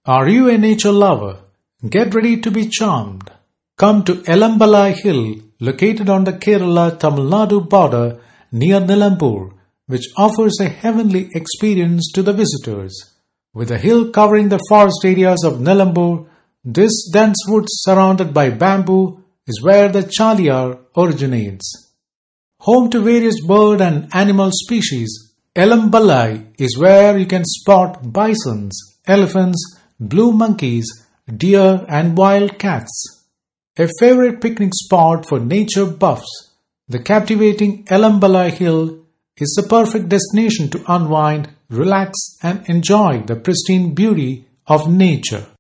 Are you a nature lover? Get ready to be charmed. Come to Elambalai Hill, located on the Kerala-Tamil Nadu border near Nilambur, which offers a heavenly experience to the visitors. With the hill covering the forest areas of Nilambur, this dense woods surrounded by bamboo is where the Chaliyar originates. Home to various bird and animal species, Elambalai is where you can spot bisons, elephants, blue monkeys, deer and wild cats. A favorite picnic spot for nature buffs, the captivating Elambalai Hill is the perfect destination to unwind, relax and enjoy the pristine beauty of nature.